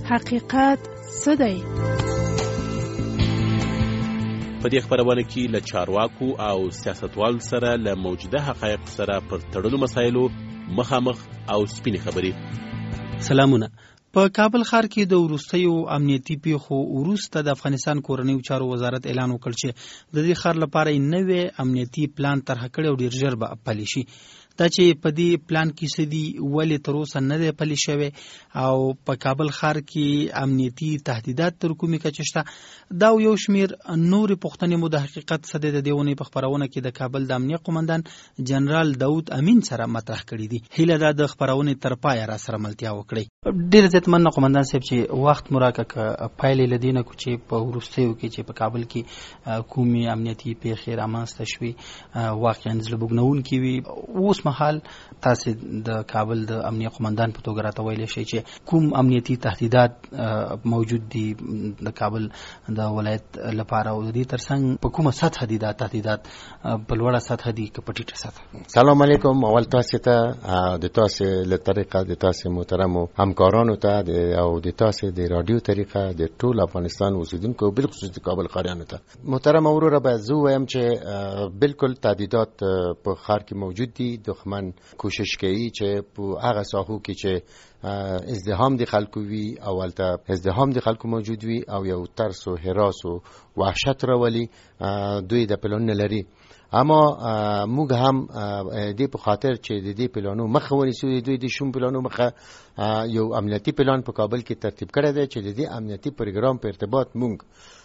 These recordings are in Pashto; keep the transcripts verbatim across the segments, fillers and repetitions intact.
حقیقت څه دی؟ په دې خبرونه کې له چارواکو او سیاستوالو سره له موجوده حقایق سره پر تړلو مسایلو مخامخ او سپینې خبرې. سلامونه. په کابل ښار کې د وروستیو امنیتي پیښو وروسته د افغانستان کورنیو چارو وزارت اعلان وکړ چې د دې ښار لپاره یې نوی امنیتي پلان طرحه کړی او ډېر ژر به پلی شي. دا چې په دې پلان کې څه دي، ولې تر اوسه نه دی پلی شوی، او په کابل ښار کې امنیتي تهدیدات تر کومې کچې شته، دا یو شمېر نورې پوښتنې مو د حقیقت څه دی د دې اونۍ په خپرونه کې د کابل د امنیه قومندان جنرال داود امین سره مطرح کړي دي. هیله ده د خپرونې تر پایه را سره ملتیا وکړئ. ډېر زیات مننه قومندان صاحب چې وخت مو راکړ. پایلې له دې نه کو چې په وروستیو کې چې په کابل کې کومې امنیتي پیښې رامنځته شوې واقعا زړه بوږنونکې وي. اوس مهال تاسو د کابل د امنیه قومندان په توګه راته ویلی شئ چې کوم امنیتي تهدیدات موجود دي د کابل د ولایت لپاره، او د دې ترڅنګ په کومه سطح دي دا تهدیدات، په لوړه سطح دي که په ټیټه سطح؟ سلام علیکم. اول تاسو ته د تاسو له طریقه د تاسو محترمو همکارانو ته او د تاسو د رادیو طریقه د ټول افغانستان اوسیدونکو بالخصوص د کابل ښاریانو ته محترم وروره به زه وایم چې بالکل تهدیدات په ښار کې موجود دي. دښمن کوشش کوي چې په هغه ساحو کې چې ازدحام د خلکو وي او البته ازدحام د خلکو موجود وي او یو ترس او هراس او وحشت راولي، دوی د پلان نه لري. اما موږ هم دې په خاطر چې د دې پلانو مخه ونیسو، دوی د شوم پلانو مخه یو امنیتي پلان په کابل کې ترتیب کړی دی چې د دې امنیتي پروګرام په ارتباط موږ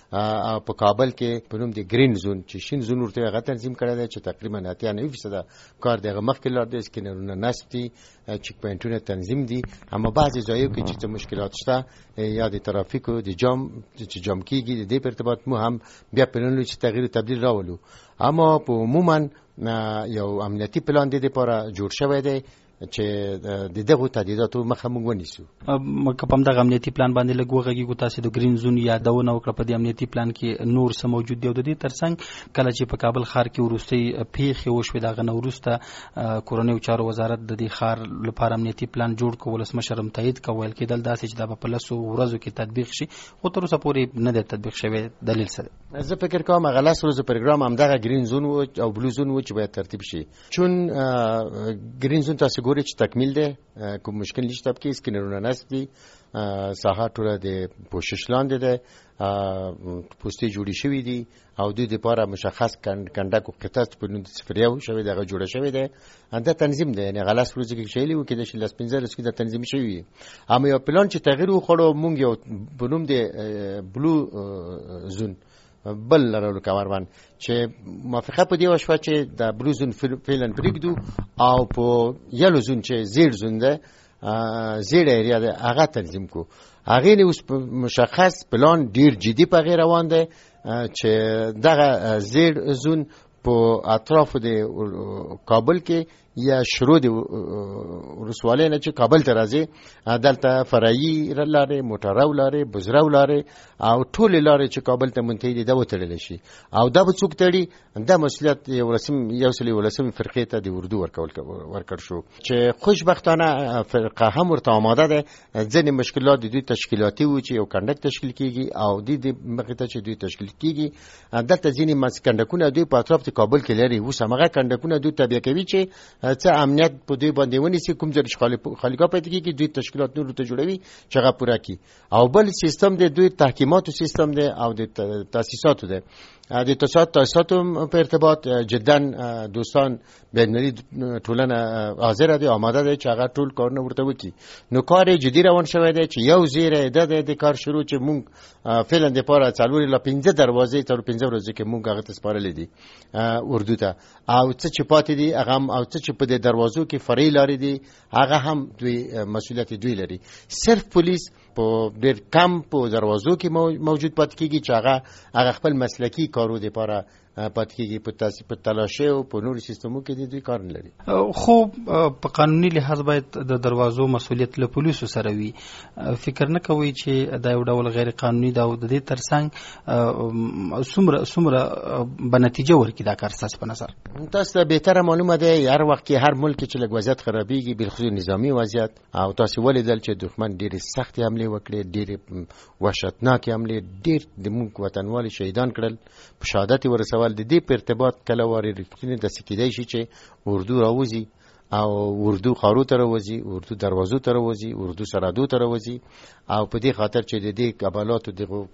په کابل کې په نوم د گرین زون چې شین زون ورته هغه تنظیم کړی دی چې تقریبا اتیا نوي فیصد کار دغه مخکې لار دی، سکینرونه نصب دي، چک پوینټونه تنظیم دي. اما بعضې ځایو کې چې مشکلات شته یا د ترافیکو د جام چې جام کېږي د دې په ارتباط مو هم بیا پلان چې تغییر او تبدیل راولو. اما په عموما یو امنیتي پلان د دې لپاره جوړ شوی دی چې د دغه تهدیداتو مخه موږ ونیسو. که په همدغه امنیتي پلان باندې لږ وغږیږو، تاسو د ګرین زون یادونه وکړه. په دې امنیتي پلان کې نور څه موجود دي او د دې ترڅنګ کله چې په کابل ښار کې وروستۍ پیښې وشوې د هغه نه وروسته کورنیو چارو وزارت د دې ښار لپاره امنیتي پلان جوړ کړ، ولسمشر هم تایید کړ، ویل کېدل داسې چې دا به په لسو ورځو کې تطبیق شي، خو تر اوسه پورې نه دی تطبیق شوی. دلیل څه دی؟ زه فکر کوم هغه لس ورځو پروګرام همدغه ګرین زون او بلو زون و چې باید ترتیب شي. چون ګرین زون تاسو ګورئ چې تکمیل دی، کوم مشکل نشته پکې، سکینرونه نصب دي، ساحه ټوله د پوشش لاندې ده، پوستې جوړې شوې دي او دوی دپاره مشخص کنډک او قطعه په نوم د صفر یو شوې دغه جوړه شوې ده. دا تنظیم دی، یعنې هغه لس ورځې کې شیلي وو کېدای شي لس پنځه ورځې کې دا تنظیم شوي وي. اما یو پلان چې تغییر وخوړو موږ یو په نوم د بلو زون بل لرلو کمربند چې موافقه په دې وشوه چې د بلو زون فعلا پرېږدو او په یلو زون چې زیړ زون ده، زیړ ایریا ده، هغه تنظیم کو. هغې نه اوس مشخص پلان ډېر جدي په هغې روان دی چې دغه زیړ زون په اطرافو د کابل کې یا شروع د ولسوالۍ نه چې کابل ته راځي، دلته فرعي لارې، موټرو لارې، بزرو لارې او ټولې لارې چې کابل ته منتهي دي دا وتړلی شي. او دا به څوک تړي؟ دا مسؤلیت یو سل یولسمې فرقې ته د اردو ورکړ شو چې خوشبختانه فرقه هم ورته آماده ده. ځینې مشکلات د دوی تشکیلاتي وو چې یو کنډک تشکیل کېږي او د دې مخې ته چې دوی تشکیل کېږي، دلته ځینې کنډکونه دوی په اطراف د کابل کې لري. اوس همغه کنډکونه دوی تابع کوي چې څه امنیت په دوی باندې ونیسي، کوم ځای چې خالیګاه پیدا کېږي دوی تشکیلات نورو ته جوړوي چې هغه پوره کړي. او بل سیستم دی دوی تحکیماتو سیستم دی او د تاسیساتو دی. د تاسیسات تاسیساتو په ارتباط جدا دوستان بین‌المللي ټولنه حاضره دی، آماده دی چې هغه ټول کارونه ورته وکړي. نو کار جدي روان شوی دی چې یو زیری ده د کار شروع چې موږ فعلا دپاره څلور الی پنځه دروازې تر پنځه ورځې کې موږ هغه ته سپارلې دي اردو ته، او څه چې پاتې دي هغه هم، او څه چې په دې دروازو کې فرعي لارې دي هغه هم دوی مسؤلیت دوی لري. صرف پولیس په ډېر کم په دروازو کې موجود پاتې کېږي چې هغه هغه خپل مسلکي کارو دپاره پاتې کېږي. په تاسې په تلاشۍ او په نورو سیستمو کې د دوی کار نه لري. خو په قانوني لحاظ باید د دروازو مسؤلیت له پولیسو سره وي. فکر نه کوي چې دا یو ډول غیر قانوني دا د دې ترڅنګ څومره څومره به نتیجه ورکړي دا کار ستاسو په نظر؟ تاسو ته بهتره معلومه ده هر وخت کې هر ملک چې لږ وضعیت خرابېږي بالخصوص نظامي وضعیت او تاسو ولیدل چې دښمن ډېرې سختې حملې وکړې، ډېرې وحشتناکې حملې، ډېر د موږ وطنوالي شهیدان کړل، په شهادت یې ورسول. د دې په ارتباط کله وارې رښتینې داسې کېدای شي چې اردو راوځي او اردو خارو ته راوځي، اردو دروازو ته راوځي، اردو سرحدو ته راوځي او په دې خاطر چې د دې قبالاتو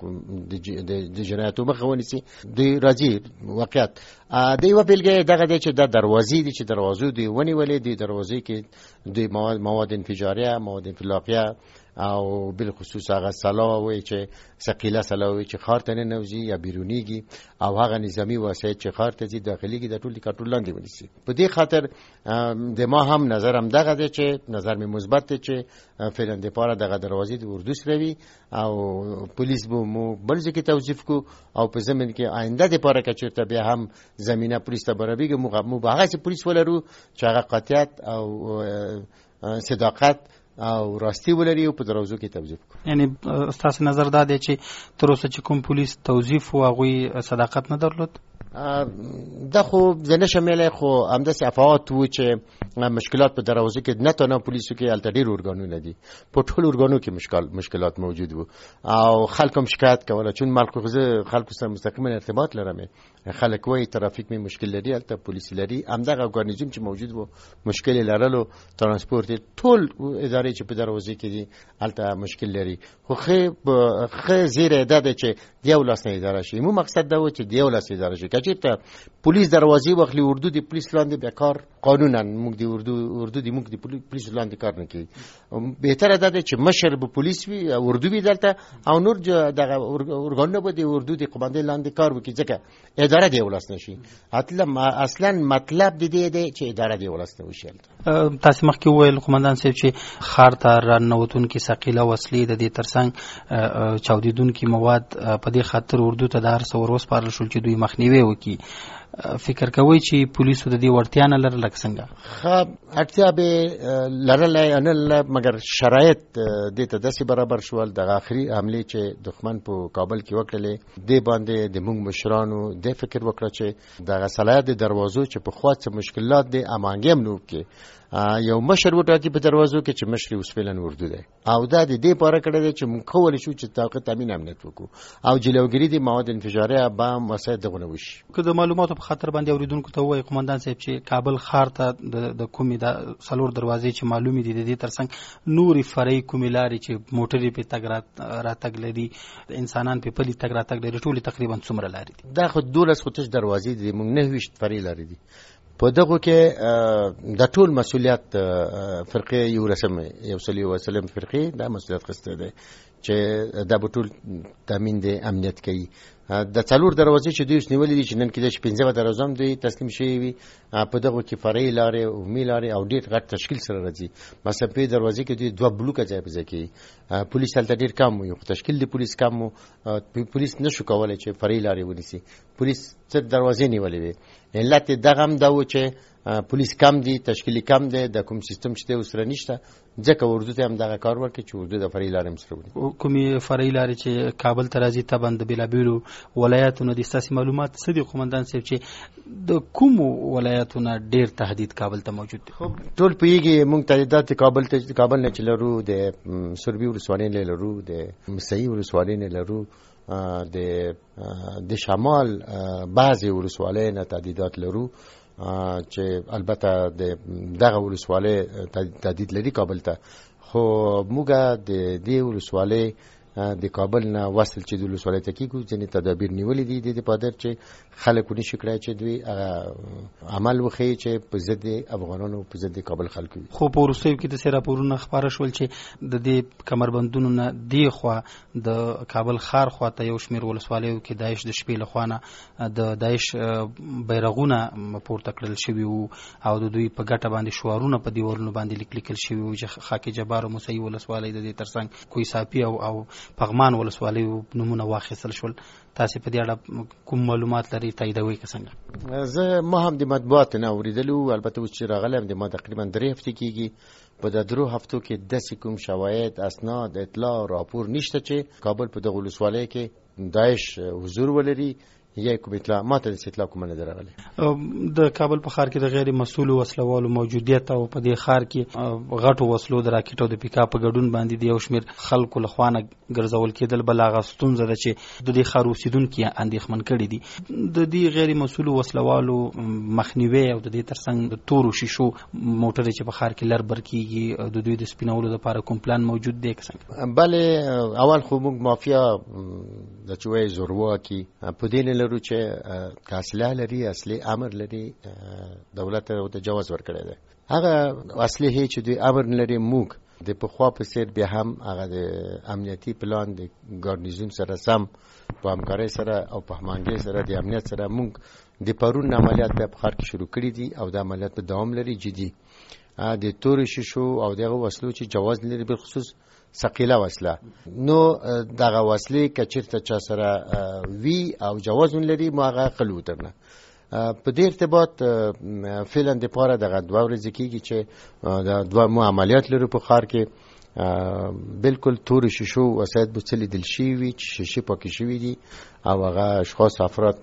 د جنایتو مخه ونیسي. د راځي واقعیت د یوه بېلګه دغه دی چې دا دروازې دي چې دروازو دوی ونیولې، د دروازې کې د مواد مواد انفجاریه، مواد انفلاقیه او بالخصوص هغه سلاح وایي چې ثقیله سلاح وایي چې ښار ته ننوځي یا بیرونیږي او هغه نظامي وسایط چې ښار ته ځي داخليږي د ټول د کنټرول لاندې ونیسي. په دې خاطر د ما هم نظر هم دغه دی چې نظر مې مثبت دی چې فعلا دپاره دغه دروازې د اردو سره وي او پولیس به مو بل ځای کې توظیف کړو او په ضمن کې آینده دپاره که چېرته بیا هم زمینه پولیس ته برابرېږي موږ به هغسې پولیس ولرو چې هغه قاطعیت او صداقت او راستی ولري او په دروازو کې توظیف کوي. یعنی ستاسو نظر دا دی چې تر اوسه چې کوم پولیس توظیف و هغوی صداقت نه درلود؟ دا خو زه نشم ویلی، خو همداسې افعات و چې مشکلات په دروازو کې نه تنها پولیسو کې هلته ډېر ارګانونه دي، په ټولو ارګانو کې مشکل مشکلات موجود و او خلک هم شکایت کوله. چون ملک زه خلکو سره مستقیما ارتباط لرم، خلک وایي ترافیک مې مشکل لري، هلته پولیس لري، همدغه ارګانیزم چې موجود و مشکل یې لرلو، ترانسپورت ټول ادارې چې په دروازې کې دي هلته مشکل لري. خو ښه زیری دا ده چې د یو لاس نه اداره شي. مو مقصد دا و چې د یو لاس اداره شي. که چېرته پولیس دروازې واخلي اردو د پولیس لاندې بیا کار قانونا موږ د اردو اردو د موږ د پولیس لاندې کار نه کوي. بهتره دا ده چې مشر به پولیس وي، اردو وي دلته او نور دغه ارګانونه به د اردو د قومندې لاندې کار وکړي، ځکه اداره د یو لاس نه شي. اصلا مطلب د دې دی چې اداره د یو لاس نه وشي. تاسو مخکې وویل قومندان صاحب چې ښار ته راننوتونکي ثقیله وسلې د دې ترڅنګ چاودېدونکي مواد په دې خاطر اردو ته د هر څه ور وسپارل شول چې دوی مخنیوی وکړي. فکر کوئ چې پولیسو د دې وړتیا نه لرله که څنګه؟ ښه اړتیا به لرلی نه لرله، مګر شرایط دې ته داسې برابر شول. دغه آخري حملې چې دښمن په کابل کې وکړلې دې باندې د موږ مشرانو دې فکر وکړه چې دغه صلاحیت د دروازو چې پخوا څه مشکلات دي امانګې هم نه وکړي، یو مشر وټاکي په دروازو کې چې مشر اوس فعلا اردو دی او دا د دې پاره کړی دی چې موږ کولی شو چې طاقت تامین امنیت وکړو او جلوګیري د مواد انفجاریه بم وسایط دغه نه وشي. که د معلوماتو په خاطر باندې اوریدونکو ته ووایي قومندان صاحب چې کابل ښار ته د کومې د څلور دروازې چې معلومې دي د دې ترڅنګ نورې فرعي کومې لارې چې موټرې پې تګ راتګ لري، انسانان پې پلي تګ راتګ لري، ټولې تقریبا څومره لارې دي؟ دا خو دولس خو تش دروازې دي، موږ نهه ویشت فرعي لارې دي. په دغه کې د ټول مسؤلیت فرقې یو رسم یو صلی الله علیه وسلم فرقې دا مسؤلیت خسته ده چې دا به ټول تامین د امنیت کوي. د څلور دروازې چې دوی نیولې دي چې نن کېدای شي پنځه دروازې هم دوی تسلیم شوي وي، په دغو کې فرعي لارې عمومي لارې او ډېر غټ تشکیل سره راځي. مثلا په دروازې کې دوی دوه بلوکه ځای په ځای کوي. پولیس هلته ډېر کم وي، خو تشکیل د پولیس کم و، پولیس نشو کولی چې فرعي لارې ونیسي. پولیس څه دروازې نیولې وي. علت دغه هم دا و چې پولیس کم دي، تشکیلي کم دی، د کوم سیستم چې دی ورسره نشته، ځکه اردو ته هم دغه کار ورکړي چې اردو د فرعي لارې هم سره ونیسي. کومې فرعي لارې چې کابل ته راځي طبعا د بېلابېلو ولایاتو نه دي، ستاسې معلومات څه دي قومندان صاحب چې د کومو ولایاتو نه ډېر تهدید کابل ته موجود دی؟ خب ټول پوهېږي موږ تهدیدات کابل ته کابل نه چې لرو، د سوربي ولسوالۍ نه لرو، د مسعي ولسوالۍ نه لرو، د د شمال بعضې ولسوالۍ نه تهدیدات لرو چې البته د دغه ولسوالۍ تهدید لري کابل ته. خو موږ د دې ولسوالۍ د کابل نه وصل چې د ولسوالۍ ته کېږو ځینې تدابیر نیولي دي د دې پادر چې خلک ونشي کړی چې دوی عمل وښیي چې په ضد افغانانو په ضد کابل خلکو وي. خو په وروستیو کې داسې راپورونه خپاره شول چې د دې کمربندونو نه دې خوا د کابل ښار خوا ته یو شمېر ولسوالیو کې داعش د شپې له خوا نه د داعش بیرغونه پورته کړل شوي وو او د دوی په ګټه باندې شعارونه په دیوالونو باندې لیک لیکل شوي وو چې خاک جبار او مسعي ولسوالۍ د دې ترڅنګ کوه صافي او پغمان ولسوالۍ نمونه واخیستل شول. تاسو په دې اړه کوم معلومات لري تاییدوي که څنګه؟ زه ما هم د مطبوعاتو نه اورېدلو، البته اوس چې راغلی د ما تقریبا درې هفتې کېږي. په د درو هفتو کې داسې کوم شواهد، اسناد، اطلاع، راپور نشته چې کابل په دغه ولسوالۍ کې داعش حضور ولري یا کوم اطلاع ما ته د اطلاع کومه نه درغله. د کابل په ښار کې د غیر مسؤلو وسلوالو موجودیت او په دې ښار کې غټو وسلو د راکټ او د پیکاپ په ګډون باندې د یو شمېر خلکو له خوا نه ګرځول کېدل بل هغه ستونزه ده چې د دې ښار اوسېدونکي اندېښمن کړي دي. د دې غیر مسؤلو وسلوالو مخنیوی او د دې ترڅنګ د تورو شیشو موټرې چې په ښار کې لر بر کېږي د دوی د سپینولو لپاره کوم پلان موجود دی که څنګه؟ بله، اول خو موږ مافیا د چې وایي زورواکي په دې نه لرو چې که اسلحه لري، اصلي امر لري، دولت ته جواز ورکړی دی. هغه اصلحې چې دوی امر نه لري، موږ د پخوا په څېر بیا هم هغه د امنیتي پلان د ګارنیزون سره سم په همکارۍ سره او په هماهنګۍ سره د امنیت سره موږ د پرون عملیات بیا په ښار کې شروع کړي دي او د عملیات په دوام لري جدي. د تورې شیشو او دغه وسلو چې جواز لري، بالخصوص ثقيله وسله، نو دغه وسلې که چېرته چا سره وي او جواز لري ما هغه قلو درنه په دې ارتباط فعلا دپاره دغه دوه ورځې کېږي چې د دوه مو عملیات لرو په ښار کې. بالکل تور شیشو وسایط به څه لیدل شوي وي چې شیشې پاکې شوي دي او هغه اشخاص افراد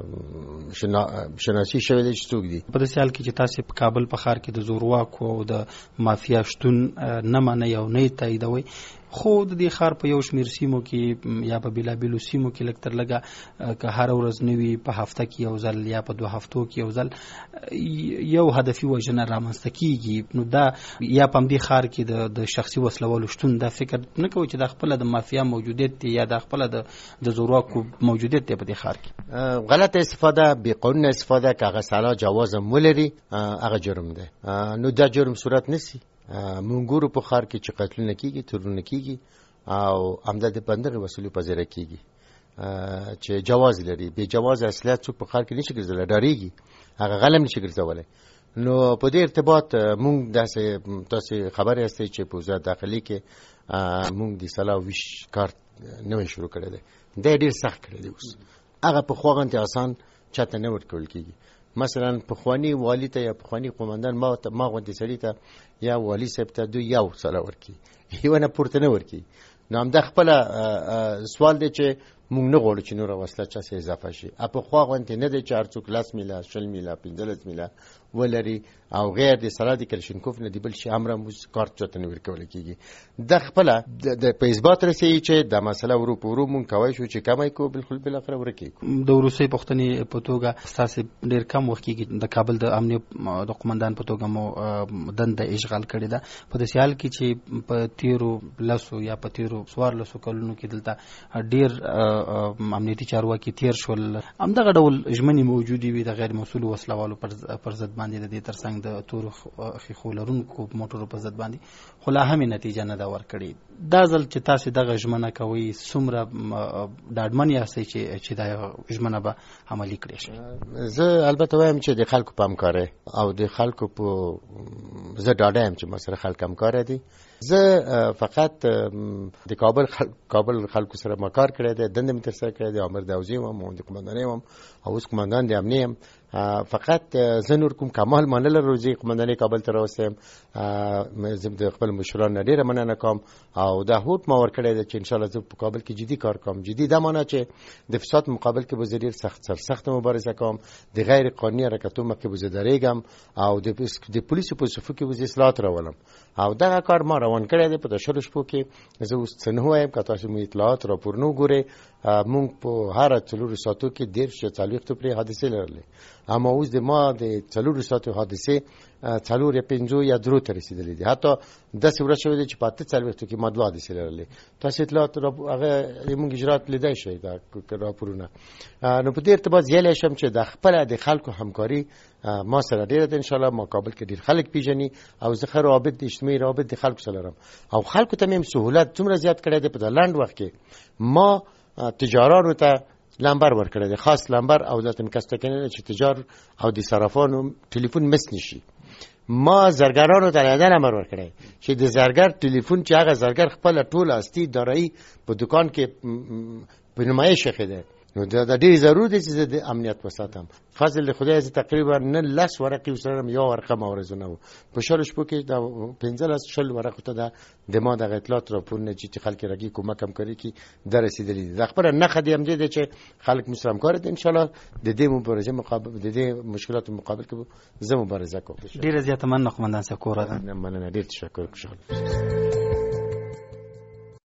شناسي شوي دي چې څوک دي. په داسې حال کې چې تاسې په کابل په ښار کې د زورواکو او د مافیا شتون نه منئ او نه یې تاییدوئ، خو د دې ښار په یو شمېر سیمو کې یا په بېلابېلو سیمو کې لږ تر لږه که هره ورځ نه وي په هفته کې یو ځل یا په دوه هفتو کې یو ځل یو هدفي وژنه رامنځته کېږي، نو دا یا په همدې ښار کې د شخصي وسلوالو شتون دا فکر نه کوي چې دا خپله د مافیا موجودیت دی یا دا خپله د زورواکو موجودیت دی په دې ښار کې؟ غلط استفاده، بې قانونه استفاده که هغه سلا جواز هم ولري هغه جرم دی. نو دا جرم صورت نسی. مونږ ګورو په ښار کې چې قتلونه کېږي، تورونه کېږي او همدا د بندغې وسلو په ذریعه کېږي چې جواز لري. بې جواز اصلیت څوک په ښار کې نشي ګرځولی، ډارېږي، هغه غلم نشي ګرځولی. نو په دې ارتباط مونږ داسې تاسې خبر یاستئ چې په وزارت داخلي کې مونږ د سلا ویش کار نوی شروع کړی دی. دا ډېر سخت کړی دی. اوس هغه پخوا غوندې اسان چاته نه ورکول کېږي. مثلا پخوانی والی ته یا پخوانی قومندان ما ته ما غوندې سړي ته یا والی صاحب ته دوی یو سلا ورکوي، یوه نه پورته نه ورکوي. نو همدا خپله سوال دی چې مونږ نه غواړو چې نوره وسله چا سره اضافه شي. پخوا غوندې نه دی چې هر څوک لس میله، شل میله، پنځلس میله ولري او غیر د سلا د کلشینکوف نه د بل شي امر هم کارت چاته نه ورکولی کېږي. دا خپله په اثبات رسوي چې دا مسله ورو په ورو مونږ کوی شو چې کمی کړو، بالکل بالاخره ورکې کړو. د وروستۍ پوښتنې په توګه ستاسې ډېر کم وخت کېږي د کابل د امنیه د قومندان په توګه مو دنده اشغال کړې ده. په داسې حال کې چې په تېرو لسو یا په تېرو څوارلسو کلونو کې دلته ډېر امنیتي چارواکي تېر شول، همدغه ډول ژمنې موجودې وي د غیر مسؤلو وسلوالو پر ضد باندې د دې ترڅنګ د تورو ښیښو لرونکو موټرو په ضد باندې، خو لا هم یې نتیجه نه ده ورکړې. دا ځل چې تاسې دغه ژمنه کوئ څومره ډاډمن یاستئ چې دا ژمنه به عملي کړې شي؟ زه البته وایم چې د خلکو په همکارۍ او د خلکو په زه ډاډه یم چې ما سره خلک همکاره دي. زه فقط د کابل خلک کابل خلکو سره ما کار کړی دی، دنده مې ترسره کړی دی، امر د حوزې وم او د قمندانۍ وم او اوس قمندان د امنیې یم. فقط زه نور کوم کمال ما نه لرو چې قمندانۍ کابل ته راوستیم. زه د خپل مشرانو نه ډېره مننه کوم او دا هوډ ما ورکړی دی چې انشاءالله زه په کابل کې جدي کار کوم. جدي دا معنی چې د فساد مقابل کې به زه ډېر سخت سرسخته مبارزه کوم، د غیر قانوني حرکتونو مخکې به زه درېږم او د پولیسو په صفو کې به زه اصلاحات راولم. او دغه کار ما روان کړی دی. په د شلو شپو کې زه اوس څه نه وایم، که تاسو مو اطلاعات راپورونه وګورئ، مونږ په هره څلورو ساعتو کې دېرش یا څلوېښتو پرې حادثې لرلې، اما اوس د ما د څلورو ساعتو حادثې څلور یا پنځو یا درو ته رسېدلې دي. حتی داسې ورځ شوې ده چې په اته څلوېښتو کې ما دوه حادثې لرلې. تاسو اطلاعات هغه مونږ اجرات لیدای شئ دا راپورونه. نو په دې ارتباط زیالی شم چې د خپله د خلکو همکاري ما سره ډېره ده. انشاءالله ما کابل کې ډېر خلک پیژني او زه ښه روابط د اجتماعي روابط د خلکو سره لرم او خلکو ته مې هم سهولت څومره زیات کړی دی. په دا لنډ وخت کې ما تجارانو ته لمبر ورکړی دی، خاص لمبر او دلته مې کسته کنه چې تجار او د صرافانو ټلیفون مس نشي. ما زرګرانو ته لیدل امر ورکړی چې د زرګر ټلیفون چې هغه زرګر خپل ټول اصلي دارایی په دکان کې په نمایش خېده نو دا ډېر ضروري دی چې د امنیت وساتم. فضل خدای از تقریبا نه لس ورقې وسره یو ورقه مورزونه و په شل شپو کې دا پنځلس شل ورقه ته د د ما د اطلاعات راپورونه چې خلک راګي کومک هم کوي کی در رسیدلې د خبره نه خدي هم دي چې خلک مسلمان کار دي ان شاء الله د دې مبارزه مقابل د دې مشکلات مقابل کې زه مبارزه کوم. ډیره زیاته مننه قومندان سکور. مننه ډیر تشکر.